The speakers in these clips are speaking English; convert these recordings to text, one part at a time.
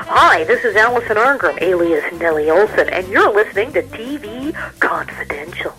Hi, this is Allison Arngrim, alias Nellie Olson, and you're listening to TV Confidential.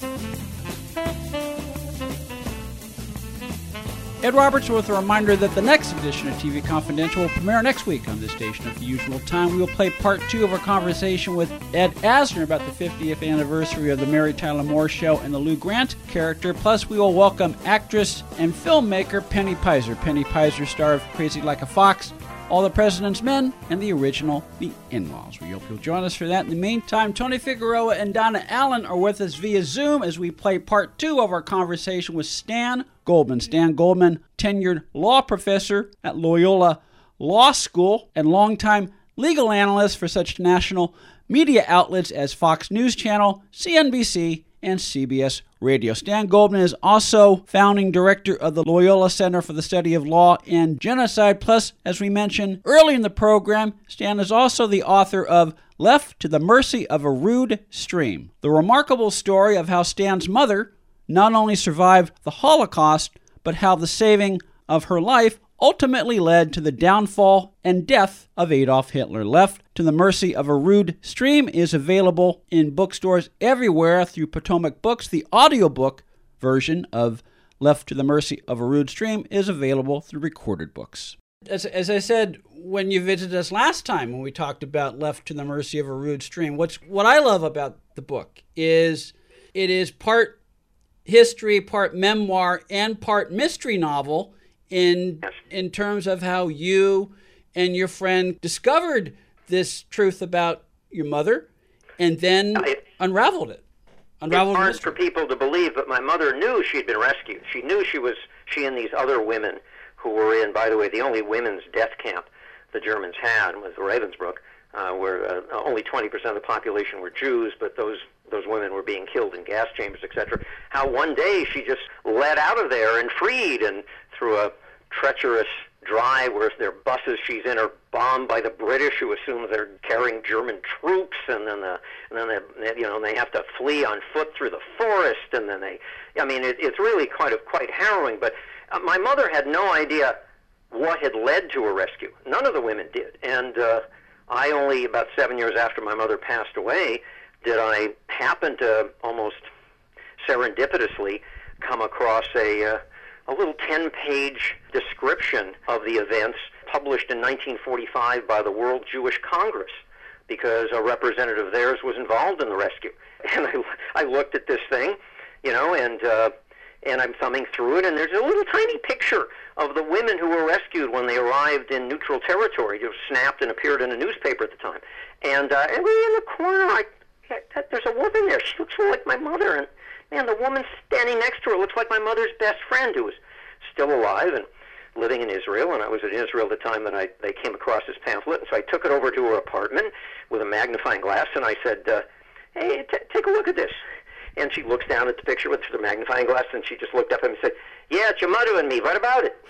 Ed Roberts with a reminder that the next edition of TV Confidential will premiere next week on this station at the usual time. We will play part 2 of our conversation with Ed Asner about the 50th anniversary of the Mary Tyler Moore Show and the Lou Grant character. Plus, we will welcome actress and filmmaker Penny Peyser. Penny Peyser, star of Crazy Like a Fox, All the President's Men, and the original The In-Laws. We hope you'll join us for that. In the meantime, Tony Figueroa and Donna Allen are with us via Zoom as we play part 2 of our conversation with Stan Goldman. Stan Goldman, tenured law professor at Loyola Law School and longtime legal analyst for such national media outlets as Fox News Channel, CNBC, and CBS Radio. Stan Goldman is also founding director of the Loyola Center for the Study of Law and Genocide. Plus, as we mentioned early in the program, Stan is also the author of Left to the Mercy of a Rude Stream, the remarkable story of how Stan's mother not only survived the Holocaust, but how the saving of her life ultimately led to the downfall and death of Adolf Hitler. Left to the Mercy of a Rude Stream is available in bookstores everywhere through Potomac Books. The audiobook version of Left to the Mercy of a Rude Stream is available through Recorded Books. As I said when you visited us last time when we talked about Left to the Mercy of a Rude Stream, what I love about the book is it is part history, part memoir, and part mystery novel in terms of how you and your friend discovered this truth about your mother and then unraveled it. It's hard for people to believe, but my mother knew she'd been rescued. She knew she and these other women who were in, by the way, the only women's death camp the Germans had was Ravensbrück, where only 20% of the population were Jews, but those women were being killed in gas chambers, etc. How one day she just let out of there and freed, and through a treacherous drive where their buses she's in are bombed by the British, who assume they're carrying German troops, and then they have to flee on foot through the forest, and then it's really quite harrowing. But my mother had no idea what had led to her rescue. None of the women did, and I only about 7 years after my mother passed away did I happen to almost serendipitously come across a little 10-page description of the events published in 1945 by the World Jewish Congress, because a representative of theirs was involved in the rescue. And I looked at this thing, and I'm thumbing through it, and there's a little tiny picture of the women who were rescued when they arrived in neutral territory. It was snapped and appeared in a newspaper at the time. And way in the corner, there's a woman there. She looks like my mother, and man, the woman standing next to her looks like my mother's best friend, who was still alive and living in Israel. And I was in Israel at the time that they came across this pamphlet. And so I took it over to her apartment with a magnifying glass, and I said, hey, take a look at this. And she looks down at the picture with the magnifying glass, and she just looked up at me and said, yeah, it's your mother and me. What about it?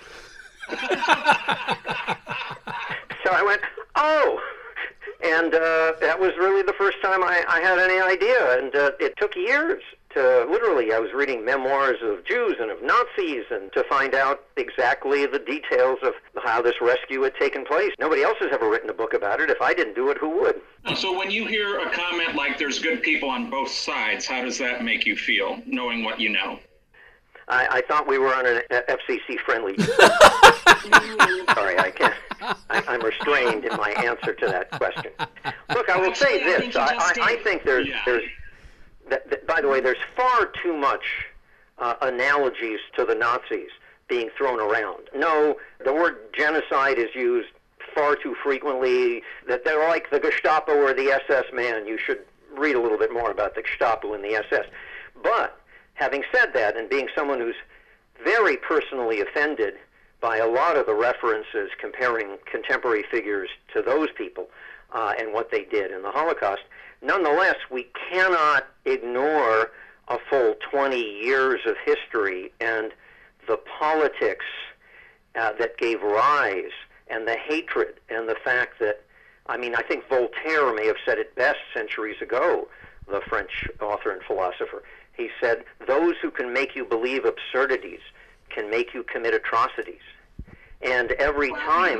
So I went, oh. And that was really the first time I had any idea. And it took years to literally, I was reading memoirs of Jews and of Nazis, and to find out exactly the details of how this rescue had taken place. Nobody else has ever written a book about it. If I didn't do it, who would? So when you hear a comment like there's good people on both sides, how does that make you feel, knowing what you know? I thought we were on an FCC-friendly. Sorry, I can't. I'm restrained in my answer to that question. Look, I will say this. I think there's by the way, there's far too much analogies to the Nazis being thrown around. No, the word genocide is used far too frequently, that they're like the Gestapo or the SS man. You should read a little bit more about the Gestapo and the SS. But having said that, and being someone who's very personally offended by a lot of the references comparing contemporary figures to those people and what they did in the Holocaust, nonetheless, we cannot ignore a full 20 years of history and the politics that gave rise, and the hatred, and the fact that, I think Voltaire may have said it best centuries ago, the French author and philosopher. He said, those who can make you believe absurdities can make you commit atrocities. And every time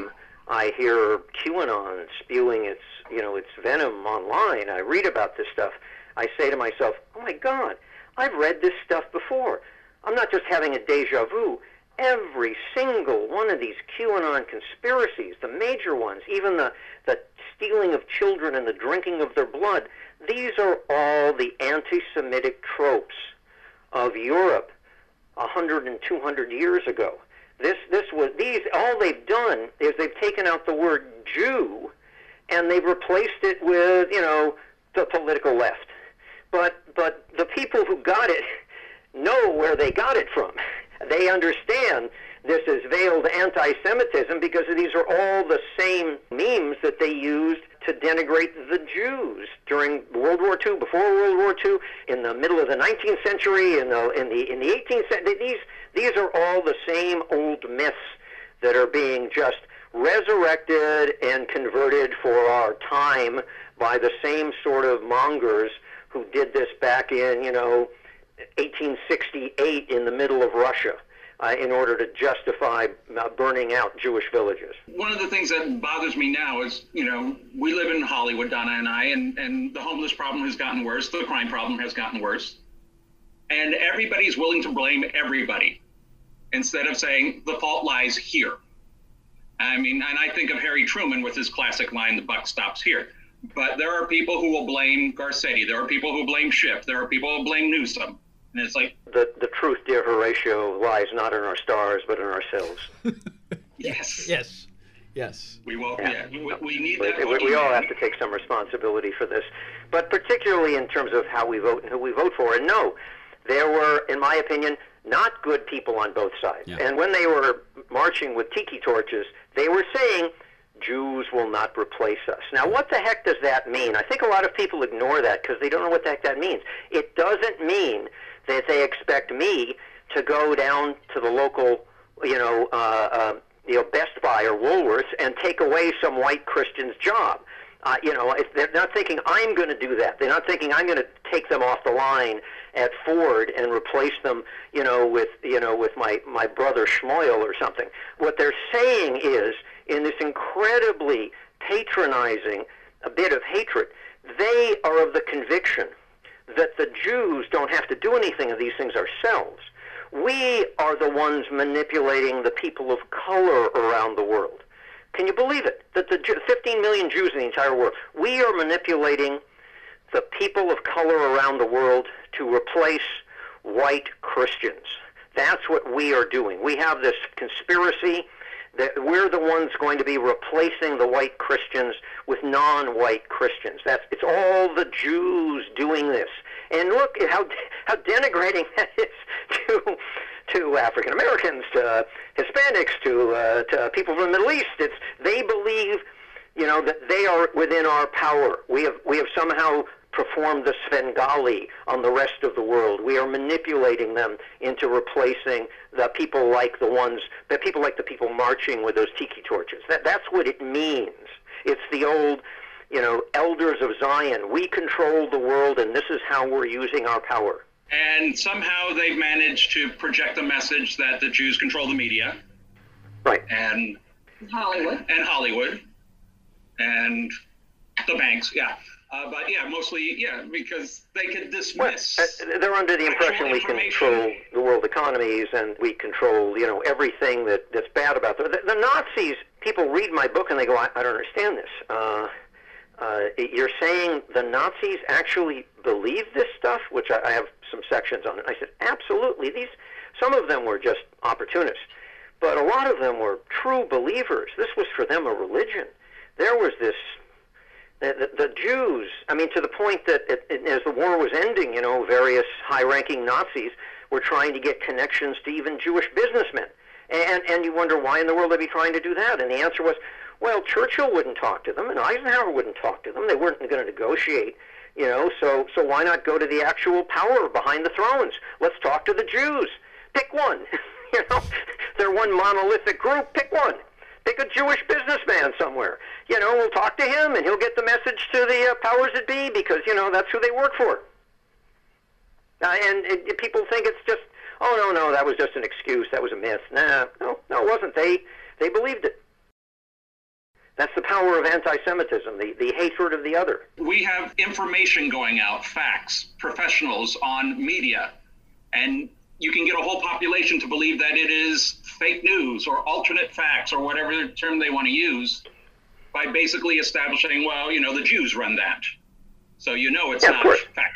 I hear QAnon spewing its venom online. I read about this stuff. I say to myself, oh my God, I've read this stuff before. I'm not just having a deja vu. Every single one of these QAnon conspiracies, the major ones, even the stealing of children and the drinking of their blood, these are all the anti-Semitic tropes of Europe 100 and 200 years ago. All they've done is they've taken out the word Jew and they've replaced it with, the political left. But the people who got it know where they got it from. They understand this is veiled anti-Semitism because these are all the same memes that they used to denigrate the Jews during World War II, before World War II, in the middle of the 19th century, in the 18th century. These are all the same old myths that are being just resurrected and converted for our time by the same sort of mongers who did this back in, 1868 in the middle of Russia in order to justify burning out Jewish villages. One of the things that bothers me now is, we live in Hollywood, Donna and I, and the homeless problem has gotten worse. The crime problem has gotten worse. And everybody's willing to blame everybody instead of saying the fault lies here. I mean, and I think of Harry Truman with his classic line, the buck stops here. But there are people who will blame Garcetti. There are people who blame Schiff. There are people who blame Newsom. And it's like... The truth, dear Horatio, lies not in our stars, but in ourselves. Yes. Yes. We will. Yeah. We need that. We all have to take some responsibility for this. But particularly in terms of how we vote and who we vote for. And no, there were, in my opinion, not good people on both sides. Yeah. And when they were marching with tiki torches, they were saying, Jews will not replace us. Now, what the heck does that mean? I think a lot of people ignore that because they don't know what the heck that means. It doesn't mean that they expect me to go down to the local, Best Buy or Woolworths and take away some white Christian's job. They're not thinking I'm going to do that. They're not thinking I'm going to take them off the line at Ford and replace them, with my brother Schmoyle or something. What they're saying is, in this incredibly patronizing bit of hatred, they are of the conviction that the Jews don't have to do anything of these things ourselves. We are the ones manipulating the people of color around the world. Can you believe it? That the 15 million Jews in the entire world, we are manipulating the people of color around the world to replace white Christians. That's what we are doing. We have this conspiracy that we're the ones going to be replacing the white Christians with non-white Christians. It's all the Jews doing this. And look at how denigrating that is to African Americans, to Hispanics, to people from the Middle East. They believe, that they are within our power. We have somehow performed the Svengali on the rest of the world. We are manipulating them into replacing the people like the people marching with those tiki torches. That's what it means. It's the old, elders of Zion. We control the world, and this is how we're using our power. And somehow they've managed to project the message that the Jews control the media. Right. And Hollywood. And the banks, yeah. Mostly, because they can dismiss. Well, they're under the impression we control the world economies and we control, everything that's bad about them. The Nazis, people read my book and they go, I don't understand this. You're saying the Nazis actually believe this stuff, which I have some sections on it. I said, absolutely. Some of them were just opportunists, but a lot of them were true believers. This was for them a religion. There was this... The Jews, to the point that as the war was ending, various high-ranking Nazis were trying to get connections to even Jewish businessmen. And you wonder why in the world they'd be trying to do that. And the answer was, well, Churchill wouldn't talk to them, and Eisenhower wouldn't talk to them. They weren't going to negotiate, so why not go to the actual power behind the thrones? Let's talk to the Jews. Pick one. They're one monolithic group. Pick one. Pick a Jewish businessman somewhere. We'll talk to him, and he'll get the message to the powers that be because, that's who they work for. And people think it's just, oh, no, that was just an excuse. That was a myth. No, it wasn't. They believed it. That's the power of anti-Semitism, the hatred of the other. We have information going out, facts, professionals on media, and you can get a whole population to believe that it is fake news or alternate facts or whatever term they want to use by basically establishing, well, the Jews run that. So it's not fact.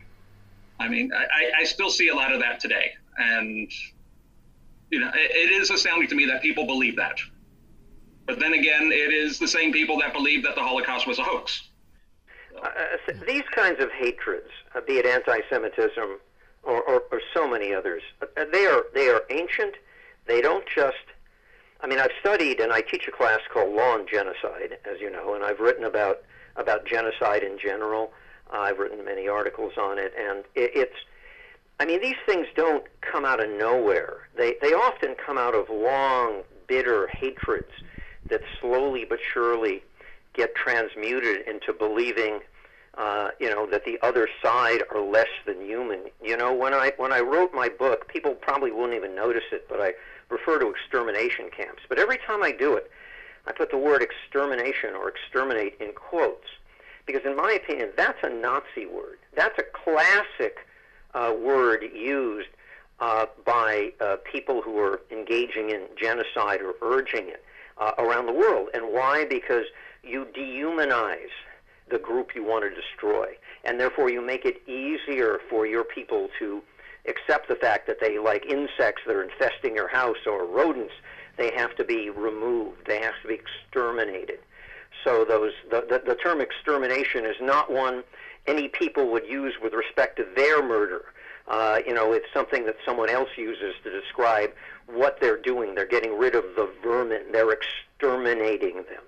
I mean, I still see a lot of that today. And, it is astounding to me that people believe that. But then again, it is the same people that believe that the Holocaust was a hoax. These kinds of hatreds, be it anti-Semitism or so many others, they are ancient. They don't just... I've studied, and I teach a class called Law and Genocide, as you know, and I've written about genocide in general. I've written many articles on it, and these things don't come out of nowhere. They often come out of long, bitter hatreds that slowly but surely get transmuted into believing, that the other side are less than human. When I wrote my book, people probably wouldn't even notice it, but I refer to extermination camps. But every time I do it, I put the word extermination or exterminate in quotes, because in my opinion, that's a Nazi word. That's a classic word used by people who are engaging in genocide or urging it around the world. And why? Because you dehumanize the group you want to destroy, and therefore you make it easier for your people to accept the fact that they, like insects that are infesting your house or rodents, they have to be removed, they have to be exterminated. So the term extermination is not one any people would use with respect to their murder. It's something that someone else uses to describe what they're doing. They're getting rid of the vermin. They're exterminating them.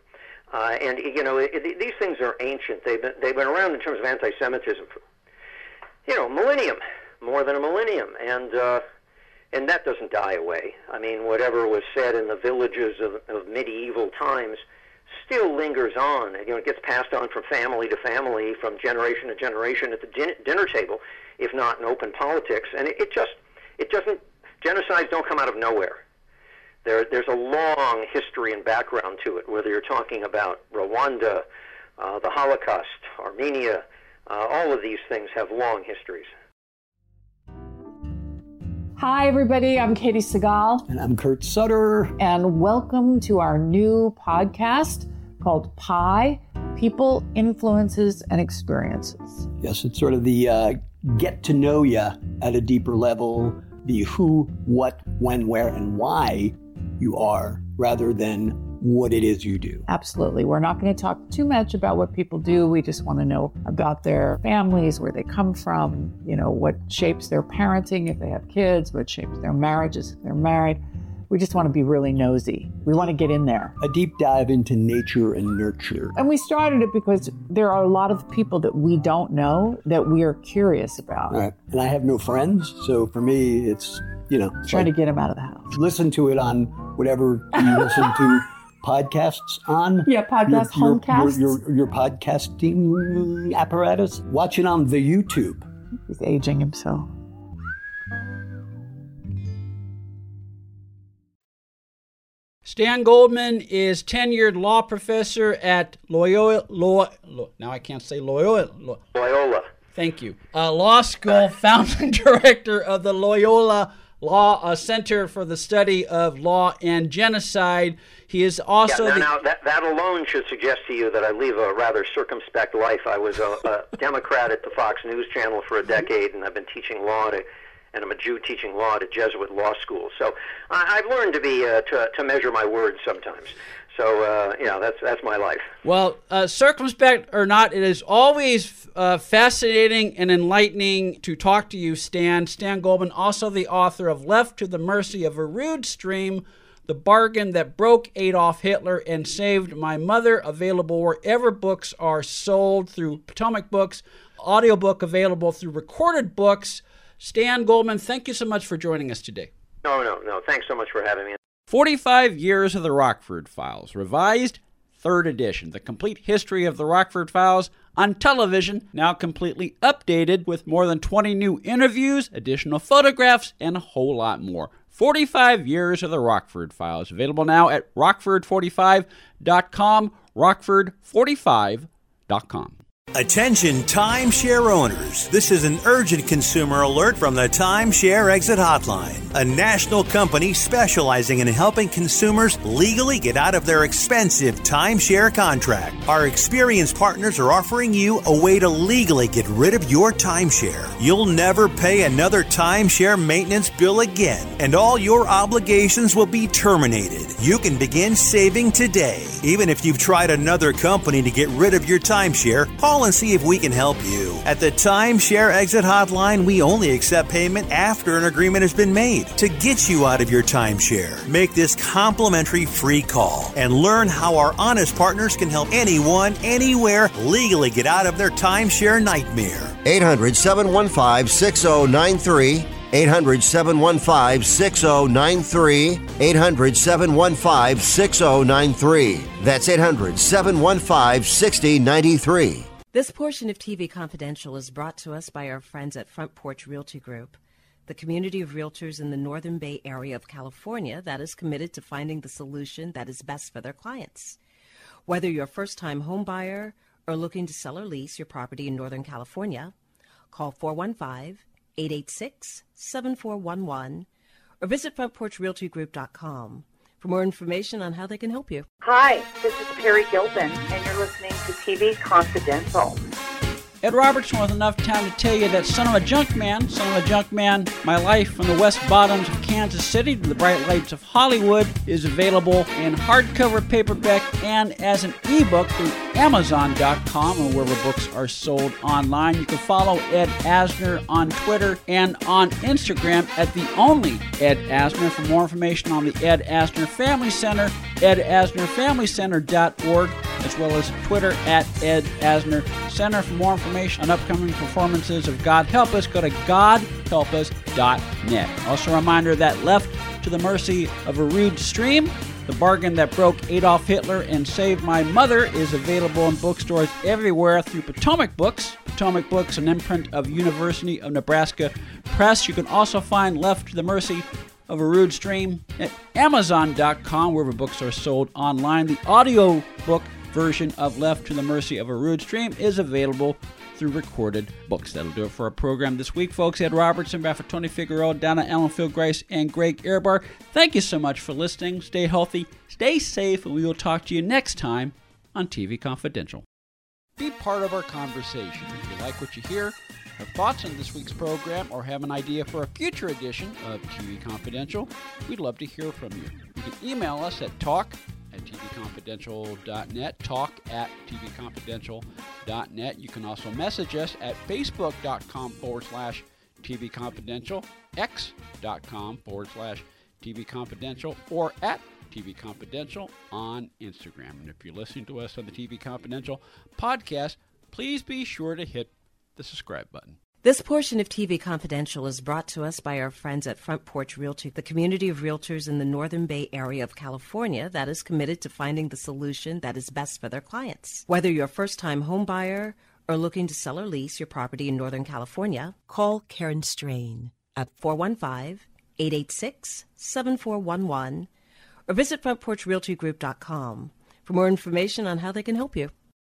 These things are ancient. They've been around in terms of anti-Semitism for, millennium, more than a millennium, and that doesn't die away. Whatever was said in the villages of medieval times still lingers on. It gets passed on from family to family, from generation to generation at the dinner table, if not in open politics. And it doesn't. Genocides don't come out of nowhere. There's a long history and background to it, whether you're talking about Rwanda, the Holocaust, Armenia. All of these things have long histories. Hi, everybody. I'm Katie Segal. And I'm Kurt Sutter. And welcome to our new podcast called PI, People, Influences, and Experiences. Yes, it's sort of the get to know you at a deeper level, the who, what, when, where, and why you are, rather than what it is you do. Absolutely. We're not going to talk too much about what people do. We just want to know about their families, where they come from, what shapes their parenting if they have kids, what shapes their marriages if they're married. We just want to be really nosy. We want to get in there. A deep dive into nature and nurture. And we started it because there are a lot of people that we don't know that we are curious about. Right. And I have no friends, so for me, it's, trying to get them out of the house. Listen to it on whatever you listen to podcasts on. Yeah, homecasts. Your podcasting apparatus. Watch it on the YouTube. He's aging himself. Stan Goldman is tenured law professor at Loyola. Now I can't say Loyola. Thank you. Law school, founding director of the Loyola Law Center for the Study of Law and Genocide. He is also that alone should suggest to you that I lead a rather circumspect life. I was a Democrat at the Fox News Channel for a decade, and I've been teaching law and I'm a Jew teaching law at a Jesuit law school. So I've learned to be to measure my words sometimes. So that's my life. Well, circumspect or not, it is always fascinating and enlightening to talk to you, Stan. Stan Goldman, also the author of Left to the Mercy of a Rude Stream, The Bargain That Broke Adolf Hitler and Saved My Mother, available wherever books are sold through Potomac Books, audiobook available through Recorded Books. Stan Goldman, thank you so much for joining us today. No. Thanks so much for having me. 45 Years of the Rockford Files, revised, 3rd edition. The complete history of the Rockford Files on television, now completely updated with more than 20 new interviews, additional photographs, and a whole lot more. 45 Years of the Rockford Files. Available now at rockford45.com, rockford45.com. Attention timeshare owners. This is an urgent consumer alert from the Timeshare Exit Hotline, a national company specializing in helping consumers legally get out of their expensive timeshare contract. Our experienced partners are offering you a way to legally get rid of your timeshare. You'll never pay another timeshare maintenance bill again, and all your obligations will be terminated. You can begin saving today. Even if you've tried another company to get rid of your timeshare, call and see if we can help you. At the Timeshare Exit Hotline, we only accept payment after an agreement has been made to get you out of your timeshare. Make this complimentary free call and learn how our honest partners can help anyone, anywhere, legally get out of their timeshare nightmare. 800-715-6093. 800-715-6093. 800-715-6093. That's 800-715-6093. This portion of TV Confidential is brought to us by our friends at Front Porch Realty Group, the community of realtors in the Northern Bay Area of California that is committed to finding the solution that is best for their clients. Whether you're a first-time home buyer or looking to sell or lease your property in Northern California, call 415-886-7411 or visit frontporchrealtygroup.com for more information on how they can help you. Hi, this is Perry Gilpin, and you're listening to TV Confidential. Ed Robertson with enough time to tell you that Son of a Junk Man, My Life from the West Bottoms of Kansas City to the Bright Lights of Hollywood is available in hardcover, paperback, and as an ebook through Amazon.com or wherever books are sold online. You can follow Ed Asner on Twitter and on Instagram at the only Ed Asner. For more information on the Ed Asner Family Center, edasnerfamilycenter.org, as well as Twitter at Ed Asner Center. For more information on upcoming performances of God Help Us, go to godhelpus.net. Also a reminder that Left to the Mercy of a Rude Stream, the bargain that broke Adolf Hitler and saved my mother, is available in bookstores everywhere through Potomac Books. Potomac Books, an imprint of University of Nebraska Press. You can also find Left to the Mercy of a Rude Stream at Amazon.com, wherever books are sold online. The audio book version of Left to the Mercy of a Rude Stream is available through Recorded Books. That'll do it for our program this week, folks. Ed Robertson, for Tony Figueroa, Donna Allenfield Grice, and Greg Ehrbar. Thank you so much for listening. Stay healthy, stay safe, and we will talk to you next time on TV Confidential. Be part of our conversation. If you like what you hear, have thoughts on this week's program, or have an idea for a future edition of TV Confidential, we'd love to hear from you. You can email us at talk@tvconfidential.net, talk@tvconfidential.net. You can also message us at facebook.com/tvconfidential, x.com/tvconfidential, or at TV Confidential on Instagram. And if you're listening to us on the TV Confidential podcast, please be sure to hit the subscribe button. This portion of TV Confidential is brought to us by our friends at Front Porch Realty, the community of realtors in the Northern Bay Area of California that is committed to finding the solution that is best for their clients. Whether you're a first-time home buyer or looking to sell or lease your property in Northern California, call Karen Strain at 415-886-7411 or visit frontporchrealtygroup.com for more information on how they can help you.